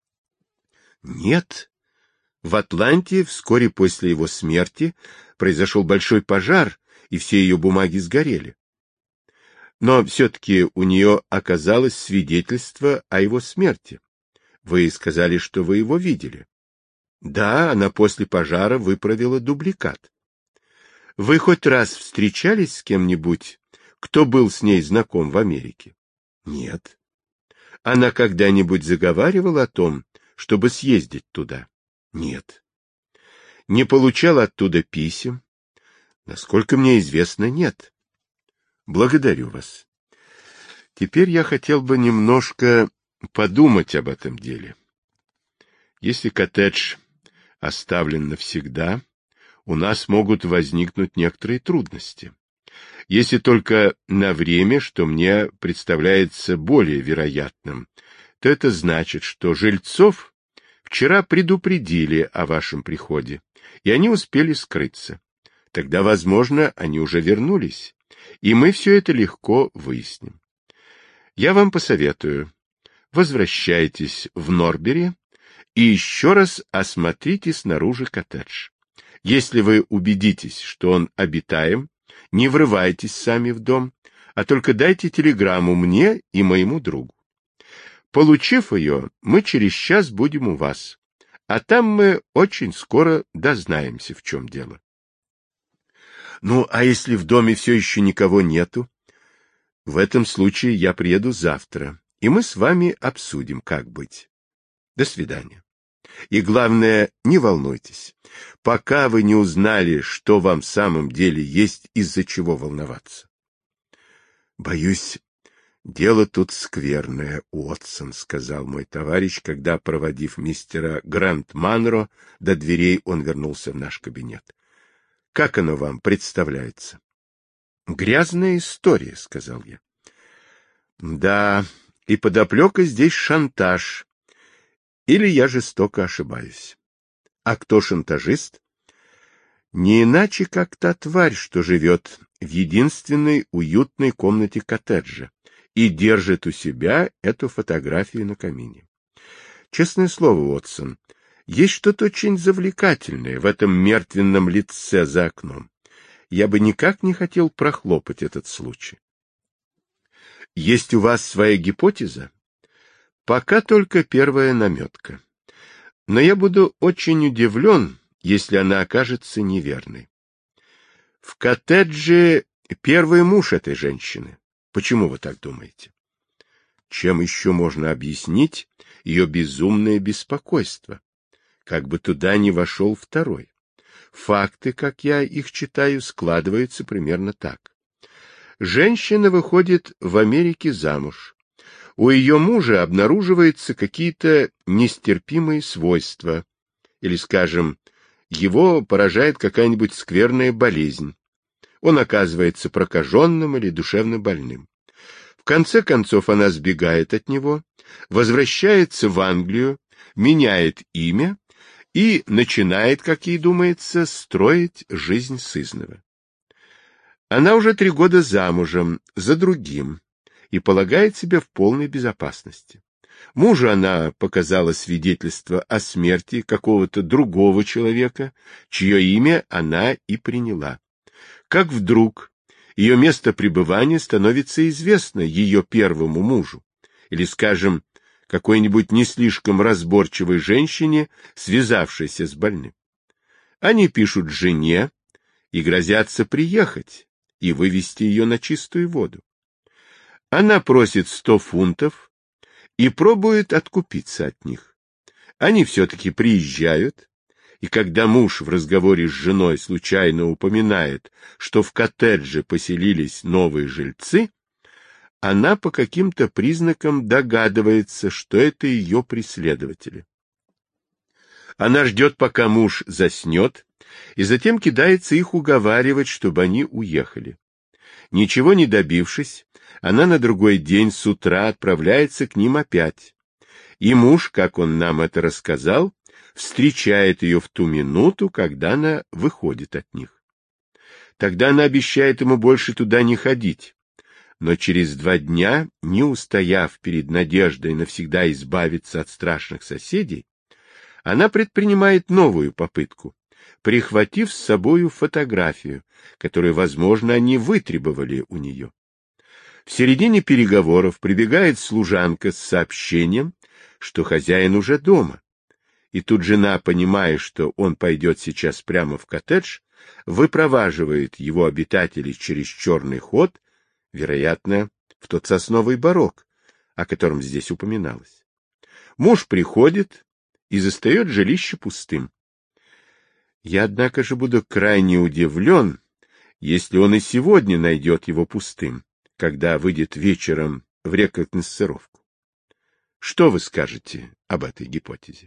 Нет. В Атланте вскоре после его смерти произошел большой пожар, и все ее бумаги сгорели. Но все-таки у нее оказалось свидетельство о его смерти. Вы сказали, что вы его видели. Да, она после пожара выправила дубликат. Вы хоть раз встречались с кем-нибудь, кто был с ней знаком в Америке? Нет. Она когда-нибудь заговаривала о том, чтобы съездить туда? Нет. Не получала оттуда писем? Насколько мне известно, нет. Благодарю вас. Теперь я хотел бы немножко подумать об этом деле. Если коттедж оставлен навсегда, у нас могут возникнуть некоторые трудности. Если только на время, что мне представляется более вероятным, то это значит, что жильцов вчера предупредили о вашем приходе, и они успели скрыться. Тогда, возможно, они уже вернулись, и мы все это легко выясним. Я вам посоветую, возвращайтесь в Норбери и еще раз осмотрите снаружи коттедж. Если вы убедитесь, что он обитаем, не врывайтесь сами в дом, а только дайте телеграмму мне и моему другу. Получив ее, мы через час будем у вас, а там мы очень скоро дознаемся, в чем дело. Ну, а если в доме все еще никого нету? В этом случае я приеду завтра, и мы с вами обсудим, как быть. До свидания. И главное, не волнуйтесь, пока вы не узнали, что вам в самом деле есть из-за чего волноваться. Боюсь, дело тут скверное, Уотсон, — сказал мой товарищ, когда, проводив мистера Грант-Манро до дверей, он вернулся в наш кабинет. Как оно вам представляется? Грязная история, — сказал я. Да, и подоплека здесь шантаж. Или я жестоко ошибаюсь. А кто шантажист? Не иначе, как та тварь, что живет в единственной уютной комнате коттеджа и держит у себя эту фотографию на камине. Честное слово, Уотсон, есть что-то очень завлекательное в этом мертвенном лице за окном. Я бы никак не хотел прохлопать этот случай. Есть у вас своя гипотеза? Пока только первая наметка. Но я буду очень удивлен, если она окажется неверной. В коттедже первый муж этой женщины. Почему вы так думаете? Чем еще можно объяснить ее безумное беспокойство? Как бы туда не вошел второй. Факты, как я их читаю, складываются примерно так. Женщина выходит в Америке замуж. У ее мужа обнаруживаются какие-то нестерпимые свойства, или, скажем, его поражает какая-нибудь скверная болезнь. Он оказывается прокаженным или душевно больным. В конце концов она сбегает от него, возвращается в Англию, меняет имя и начинает, как ей думается, строить жизнь сызнова. Она уже три года замужем за другим и полагает себя в полной безопасности. Мужу она показала свидетельство о смерти какого-то другого человека, чье имя она и приняла. Как вдруг ее место пребывания становится известно ее первому мужу, или, скажем, какой-нибудь не слишком разборчивой женщине, связавшейся с больным. Они пишут жене и грозятся приехать и вывести ее на чистую воду. Она просит сто фунтов и пробует откупиться от них. Они все-таки приезжают, и когда муж в разговоре с женой случайно упоминает, что в коттедже поселились новые жильцы, она по каким-то признакам догадывается, что это ее преследователи. Она ждет, пока муж заснет, и затем кидается их уговаривать, чтобы они уехали. Ничего не добившись, она на другой день с утра отправляется к ним опять. И муж, как он нам это рассказал, встречает ее в ту минуту, когда она выходит от них. Тогда она обещает ему больше туда не ходить. Но через два дня, не устояв перед надеждой навсегда избавиться от страшных соседей, она предпринимает новую попытку, прихватив с собою фотографию, которую, возможно, они вытребовали у нее. В середине переговоров прибегает служанка с сообщением, что хозяин уже дома. И тут жена, понимая, что он пойдет сейчас прямо в коттедж, выпроваживает его обитателей через черный ход, вероятно, в тот сосновый барок, о котором здесь упоминалось. Муж приходит и застает жилище пустым. Я, однако же, буду крайне удивлен, если он и сегодня найдет его пустым, когда выйдет вечером в рекогносцировку. Что вы скажете об этой гипотезе?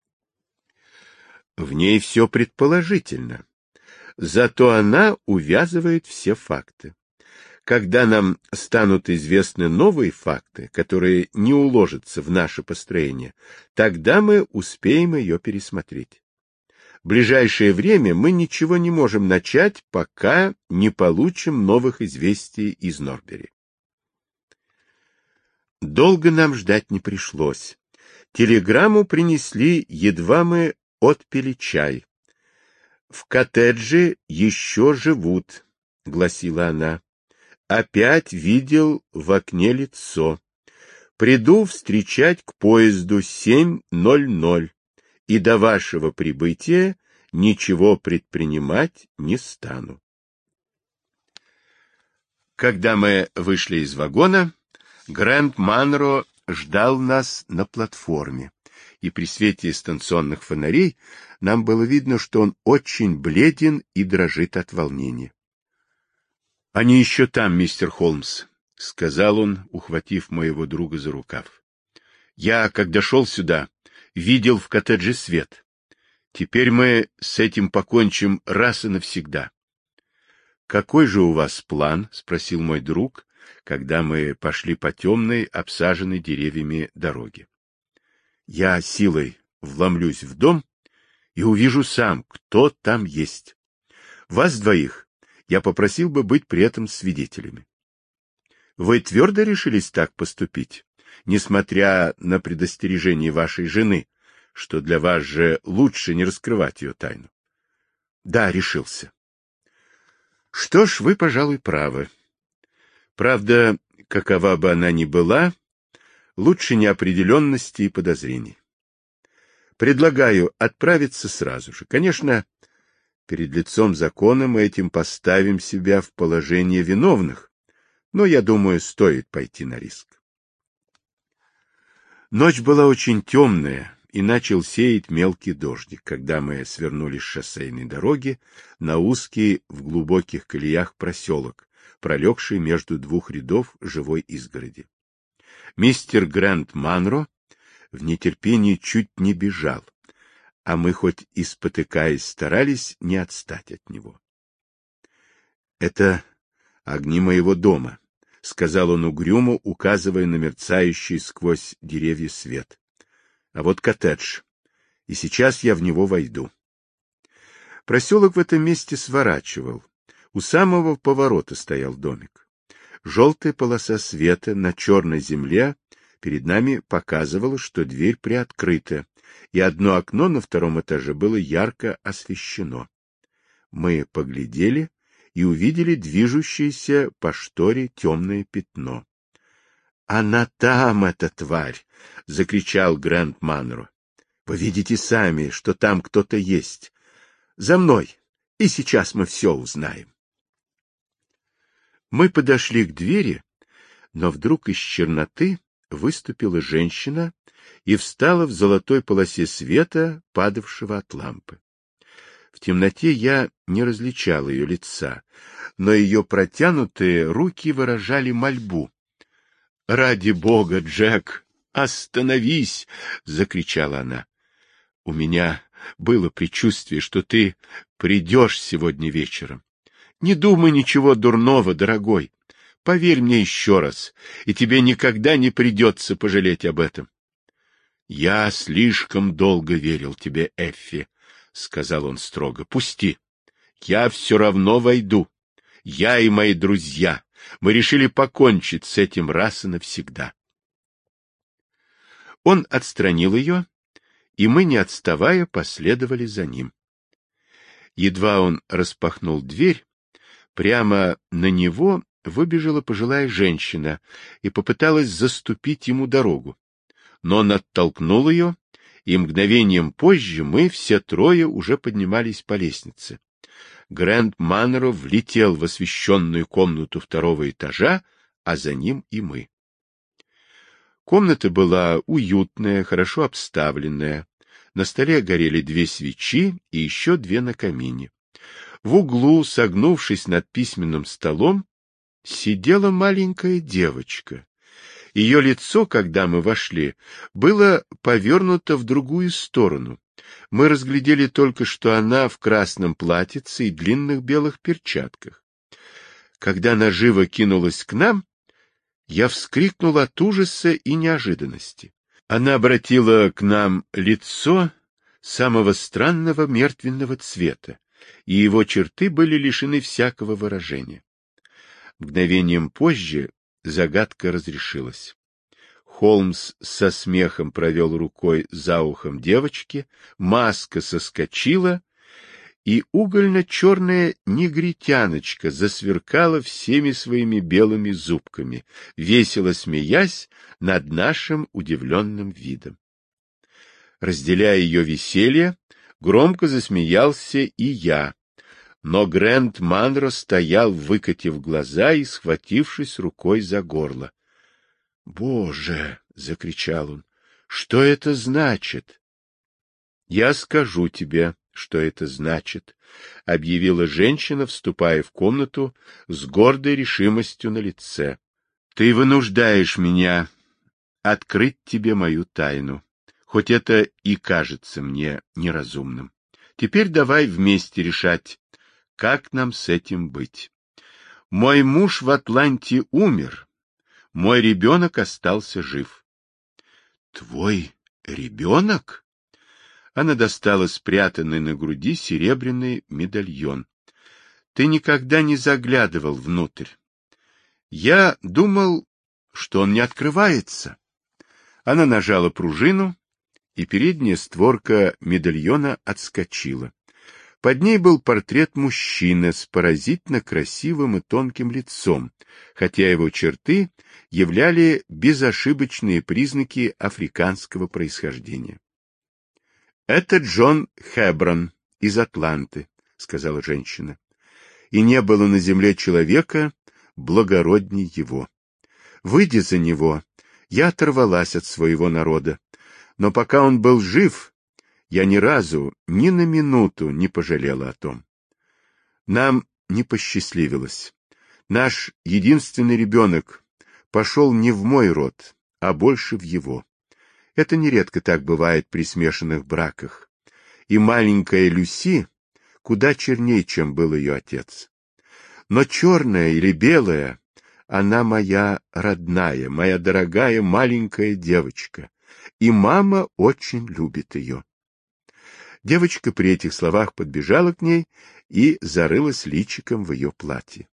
В ней все предположительно, зато она увязывает все факты. Когда нам станут известны новые факты, которые не уложатся в наше построение, тогда мы успеем ее пересмотреть. В ближайшее время мы ничего не можем начать, пока не получим новых известий из Норбери. Долго нам ждать не пришлось. Телеграмму принесли, едва мы отпили чай. — В коттедже еще живут, — гласила она. — Опять видел в окне лицо. Приду встречать к поезду семь ноль ноль, и до вашего прибытия ничего предпринимать не стану. Когда мы вышли из вагона, Грэнд Манро ждал нас на платформе, и при свете станционных фонарей нам было видно, что он очень бледен и дрожит от волнения. — Они еще там, мистер Холмс, — сказал он, ухватив моего друга за рукав. — Я, когда шел сюда, видел в коттедже свет. Теперь мы с этим покончим раз и навсегда. — Какой же у вас план? — спросил мой друг, когда мы пошли по темной, обсаженной деревьями дороге. — Я силой вломлюсь в дом и увижу сам, кто там есть. Вас двоих я попросил бы быть при этом свидетелями. Вы твердо решились так поступить, несмотря на предостережение вашей жены, что для вас же лучше не раскрывать ее тайну? Да, решился. Что ж, вы, пожалуй, правы. Правда, какова бы она ни была, лучше неопределенности и подозрений. Предлагаю отправиться сразу же. Конечно, перед лицом закона мы этим поставим себя в положение виновных, но, я думаю, стоит пойти на риск. Ночь была очень темная, и начал сеять мелкий дождик, когда мы свернули с шоссейной дороги на узкий в глубоких колеях проселок, пролегший между двух рядов живой изгороди. Мистер Грэнд Манро в нетерпении чуть не бежал, а мы хоть и спотыкаясь старались не отстать от него. — Это огни моего дома, — сказал он угрюмо, указывая на мерцающий сквозь деревья свет. — А вот коттедж, и сейчас я в него войду. Проселок в этом месте сворачивал. У самого поворота стоял домик. Желтая полоса света на черной земле перед нами показывала, что дверь приоткрыта, и одно окно на втором этаже было ярко освещено. Мы поглядели и увидели движущееся по шторе темное пятно. — Она там, эта тварь! — закричал Грэнд Манро. — Вы видите сами, что там кто-то есть. За мной, и сейчас мы все узнаем. Мы подошли к двери, но вдруг из черноты выступила женщина и встала в золотой полосе света, падавшего от лампы. В темноте я не различал ее лица, но ее протянутые руки выражали мольбу. — Ради бога, Джек, остановись! — закричала она. — У меня было предчувствие, что ты придешь сегодня вечером. Не думай ничего дурного, дорогой. Поверь мне еще раз, и тебе никогда не придется пожалеть об этом. — Я слишком долго верил тебе, Эффи, — сказал он строго. — Пусти. Я все равно войду. Я и мои друзья. Мы решили покончить с этим раз и навсегда. Он отстранил ее, и мы, не отставая, последовали за ним. Едва он распахнул дверь, прямо на него выбежала пожилая женщина и попыталась заступить ему дорогу. Но он оттолкнул ее, и мгновением позже мы все трое уже поднимались по лестнице. Грэнд Манро влетел в освещенную комнату второго этажа, а за ним и мы. Комната была уютная, хорошо обставленная. На столе горели две свечи и еще две на камине. В углу, согнувшись над письменным столом, сидела маленькая девочка. Ее лицо, когда мы вошли, было повернуто в другую сторону. Мы разглядели только, что она в красном платьице и длинных белых перчатках. Когда она живо кинулась к нам, я вскрикнул от ужаса и неожиданности. Она обратила к нам лицо самого странного мертвенного цвета, и его черты были лишены всякого выражения. Мгновением позже загадка разрешилась. Холмс со смехом провел рукой за ухом девочки, маска соскочила, и угольно-черная негритяночка засверкала всеми своими белыми зубками, весело смеясь над нашим удивленным видом. Разделяя ее веселье, громко засмеялся и я, но Грэнд Манро стоял, выкатив глаза и схватившись рукой за горло. — Боже! — закричал он. — Что это значит? — Я скажу тебе, что это значит, — объявила женщина, вступая в комнату с гордой решимостью на лице. — Ты вынуждаешь меня открыть тебе мою тайну, хоть это и кажется мне неразумным. Теперь давай вместе решать, как нам с этим быть. Мой муж в Атланте умер, мой ребенок остался жив. — Твой ребенок? Она достала спрятанный на груди серебряный медальон. — Ты никогда не заглядывал внутрь. Я думал, что он не открывается. Она нажала пружину, и передняя створка медальона отскочила. Под ней был портрет мужчины с поразительно красивым и тонким лицом, хотя его черты являли безошибочные признаки африканского происхождения. — Это Джон Хеброн из Атланты, — сказала женщина, — и не было на земле человека благородней его. Выйдя за него, я оторвалась от своего народа, но пока он был жив, я ни разу, ни на минуту не пожалела о том. Нам не посчастливилось. Наш единственный ребенок пошел не в мой род, а больше в его. Это нередко так бывает при смешанных браках. И маленькая Люси куда чернее, чем был ее отец. Но черная или белая, она моя родная, моя дорогая маленькая девочка, и мама очень любит ее. Девочка при этих словах подбежала к ней и зарылась личиком в ее платье.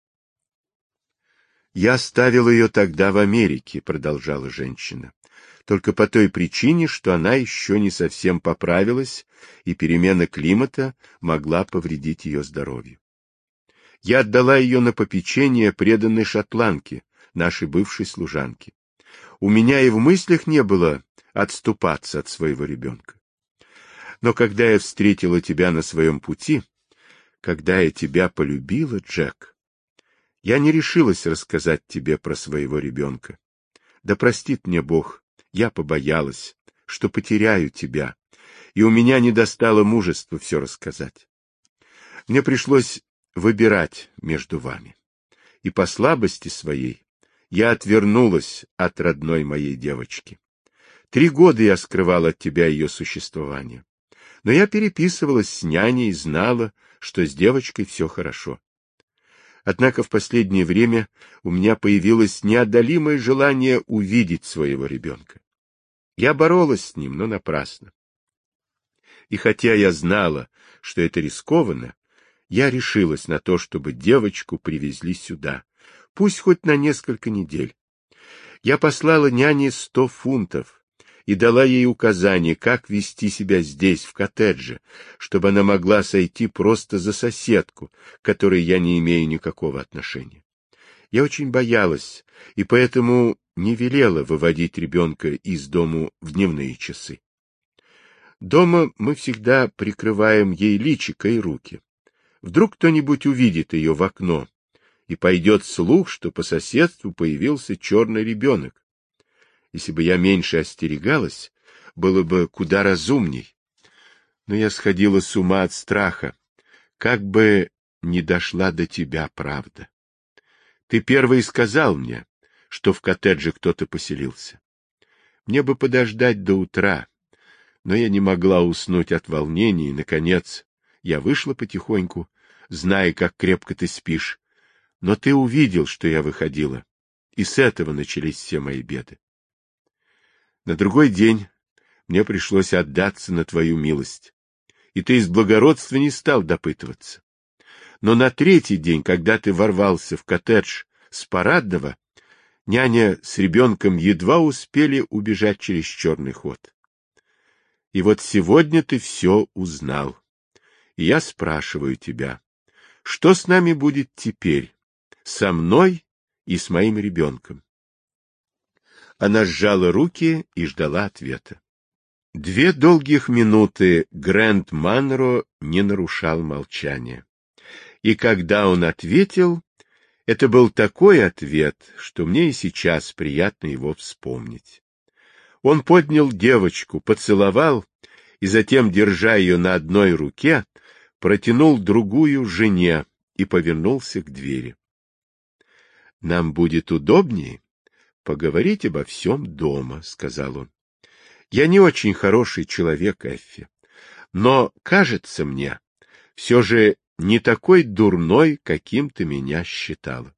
«Я оставил ее тогда в Америке», — продолжала женщина, «только по той причине, что она еще не совсем поправилась, и перемена климата могла повредить ее здоровью. Я отдала ее на попечение преданной шотландке, нашей бывшей служанке. У меня и в мыслях не было отступаться от своего ребенка. Но когда я встретила тебя на своем пути, когда я тебя полюбила, Джек, я не решилась рассказать тебе про своего ребенка. Да простит мне Бог, я побоялась, что потеряю тебя, и у меня не достало мужества все рассказать. Мне пришлось выбирать между вами, и по слабости своей я отвернулась от родной моей девочки. Три года я скрывала от тебя ее существование. Но я переписывалась с няней и знала, что с девочкой все хорошо. Однако в последнее время у меня появилось неодолимое желание увидеть своего ребенка. Я боролась с ним, но напрасно. И хотя я знала, что это рискованно, я решилась на то, чтобы девочку привезли сюда, пусть хоть на несколько недель. Я послала няне сто фунтов и дала ей указание, как вести себя здесь, в коттедже, чтобы она могла сойти просто за соседку, к которой я не имею никакого отношения. Я очень боялась, и поэтому не велела выводить ребенка из дому в дневные часы. Дома мы всегда прикрываем ей личико и руки. Вдруг кто-нибудь увидит ее в окно, и пойдет слух, что по соседству появился черный ребенок. Если бы я меньше остерегалась, было бы куда разумней. Но я сходила с ума от страха, как бы не дошла до тебя правда. Ты первый сказал мне, что в коттедже кто-то поселился. Мне бы подождать до утра, но я не могла уснуть от волнения, и, наконец, я вышла потихоньку, зная, как крепко ты спишь. Но ты увидел, что я выходила, и с этого начались все мои беды. На другой день мне пришлось отдаться на твою милость, и ты из благородства не стал допытываться. Но на третий день, когда ты ворвался в коттедж с парадного, няня с ребенком едва успели убежать через черный ход. И вот сегодня ты все узнал. И я спрашиваю тебя, что с нами будет теперь, со мной и с моим ребенком? Она сжала руки и ждала ответа. Две долгих минуты Грэнд Манро не нарушал молчания. И когда он ответил, это был такой ответ, что мне и сейчас приятно его вспомнить. Он поднял девочку, поцеловал, и затем, держа ее на одной руке, протянул другую жене и повернулся к двери. — Нам будет удобнее поговорить обо всем дома, — сказал он. — Я не очень хороший человек, Эффи, но, кажется мне, все же не такой дурной, каким ты меня считала.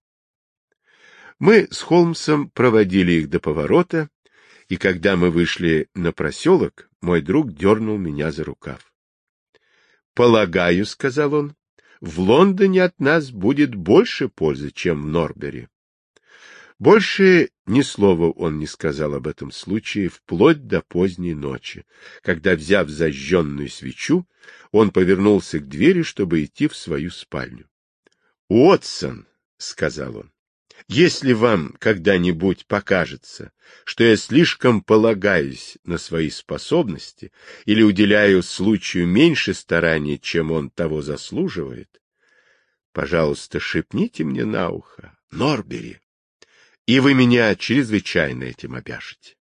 Мы с Холмсом проводили их до поворота, и когда мы вышли на проселок, мой друг дернул меня за рукав. — Полагаю, — сказал он, — в Лондоне от нас будет больше пользы, чем в Норбери. Больше ни слова он не сказал об этом случае вплоть до поздней ночи, когда, взяв зажженную свечу, он повернулся к двери, чтобы идти в свою спальню. — Уотсон, — сказал он, — если вам когда-нибудь покажется, что я слишком полагаюсь на свои способности или уделяю случаю меньше старания, чем он того заслуживает, пожалуйста, шепните мне на ухо: Норбери, и вы меня чрезвычайно этим обяжете.